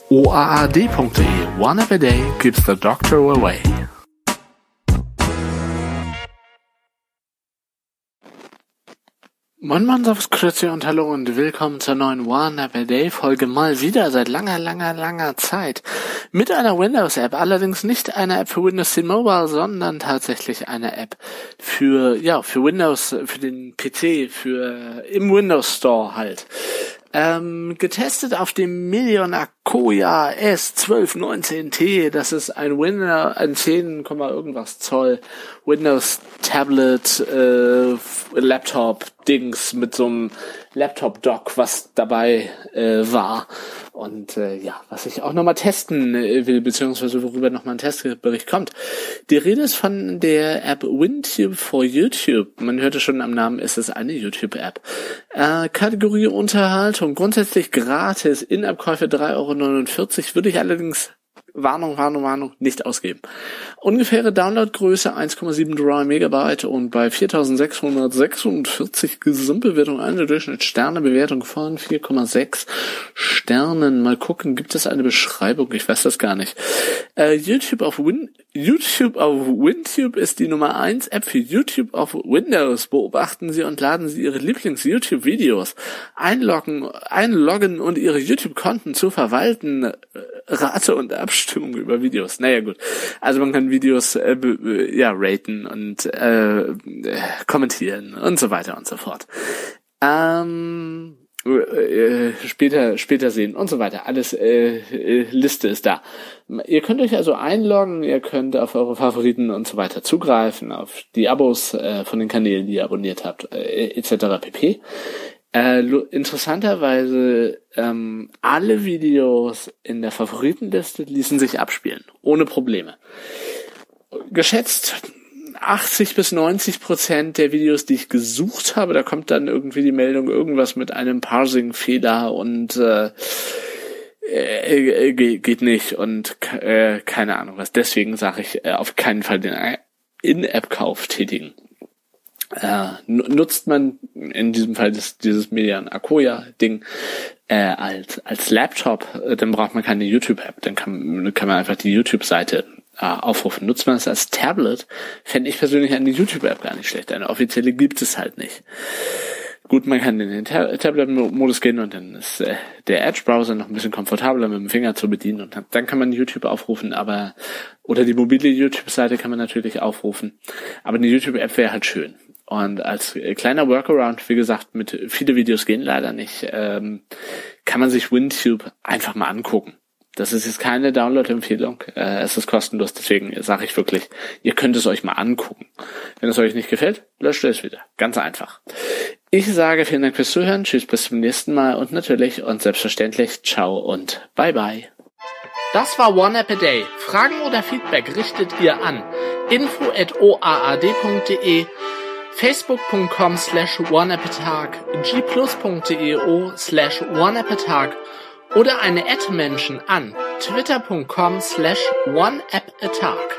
oaad.de. One app a day keeps the doctor away. Moin Moin, Servus, Grüezi und Hallo und willkommen zur neuen One App a Day Folge, mal wieder seit langer Zeit mit einer Windows App, allerdings nicht eine App für Windows 10 Mobile, sondern tatsächlich eine App für Windows, für den PC, im Windows Store halt. Getestet auf dem Medion Akoya S1219T, das ist ein 10, irgendwas Zoll Windows Tablet Laptop Dings mit so einem Laptop Dock, was dabei war. Und was ich auch nochmal testen will, beziehungsweise worüber nochmal ein Testbericht kommt. Die Rede ist von der App WinTube for YouTube. Man hörte schon am Namen, ist es eine YouTube-App. Kategorie Unterhaltung, grundsätzlich gratis, In-App-Käufe 3,49 €, würde ich allerdings Warnung, nicht ausgeben. Ungefähre Downloadgröße 1,73 Megabyte und bei 4646 Gesamtbewertung eine Durchschnittssternebewertung von 4,6 Sternen. Mal gucken, gibt es eine Beschreibung? Ich weiß das gar nicht. YouTube auf WinTube ist die Nummer 1 App für YouTube auf Windows. Beobachten Sie und laden Sie Ihre Lieblings-YouTube-Videos. Einloggen und Ihre YouTube-Konten zu verwalten. Rate und Abstimmung über Videos. Naja, gut. Also man kann Videos raten und kommentieren und so weiter und so fort. Später sehen und so weiter. Alles Liste ist da. Ihr könnt euch also einloggen, ihr könnt auf eure Favoriten und so weiter zugreifen, auf die Abos von den Kanälen, die ihr abonniert habt, etc. pp. Interessanterweise alle Videos in der Favoritenliste ließen sich abspielen, ohne Probleme. Geschätzt 80-90% der Videos, die ich gesucht habe, da kommt dann irgendwie die Meldung, irgendwas mit einem Parsing-Fehler und geht nicht und keine Ahnung was. Deswegen sage ich auf keinen Fall den In-App-Kauf tätigen. Nutzt man in diesem Fall dieses Medion Akoya Ding als Laptop, dann braucht man keine YouTube-App, dann kann man einfach die YouTube-Seite aufrufen. Nutzt man es als Tablet, fände ich persönlich eine YouTube-App gar nicht schlecht. Eine offizielle gibt es halt nicht. Gut, man kann in den Tablet-Modus gehen und dann ist der Edge-Browser noch ein bisschen komfortabler mit dem Finger zu bedienen und dann kann man YouTube aufrufen, oder die mobile YouTube-Seite kann man natürlich aufrufen, aber eine YouTube-App wäre halt schön. Und als kleiner Workaround, wie gesagt, viele Videos gehen leider nicht, kann man sich WinTube einfach mal angucken. Das ist jetzt keine Download-Empfehlung, es ist kostenlos, deswegen sage ich wirklich, ihr könnt es euch mal angucken. Wenn es euch nicht gefällt, löscht es wieder. Ganz einfach. Ich sage vielen Dank fürs Zuhören, tschüss, bis zum nächsten Mal und natürlich und selbstverständlich ciao und bye bye. Das war One App a Day. Fragen oder Feedback richtet ihr an info@oaad.de, facebook.com/oneappatag, gplus.deo/oneappatag oder eine @Menschen an twitter.com/oneappatag.